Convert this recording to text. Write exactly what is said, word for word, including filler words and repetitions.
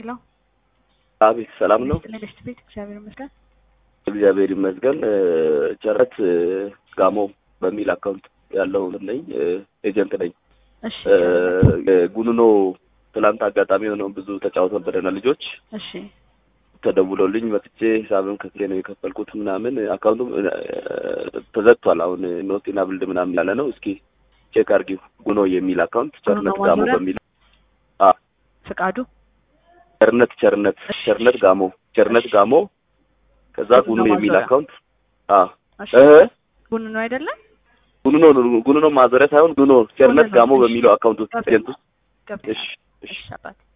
ሄሎ አቤት ሰላም ነው? ለደስት ቤት እግዚአብሔር ይመስገን። እግዚአብሔር ይመስገን። ቸረት ጋሞ በሚል አካውንት ያለው ነኝ፣ ኤጀንት ነኝ። እሺ ጉኑኖ ትላንት አጋጣሚ ሆነው ብዙ ተጫውተን በደና ልጆች እሺ ተደውሎልኝ መጥቼ ሂሳብም ከቴ ነው የከፈልኩት ምናምን አካውንቱ ተዘግቷል። አሁን ኖቲና ብልድ ምናምን ያለ ነው። እስኪ ቼክ አድርጊው። ጉኖ የሚል አካውንት ቸርነት ጋሞ በሚል አ ፍቃዱ ቸርነት ቸርነት ቸርነት ጋሞ ቸርነት ጋሞ ከዛ ጉኖ የሚል አካውንት አ እ ጉኖ ነው አይደለም? ጉኖ ነው ጉኖ ነው ማዞሪያ ሳይሆን ጉኖ ቸርነት ጋሞ በሚለው አካውንት ውስጥ ጀንቱ እሺ እሺ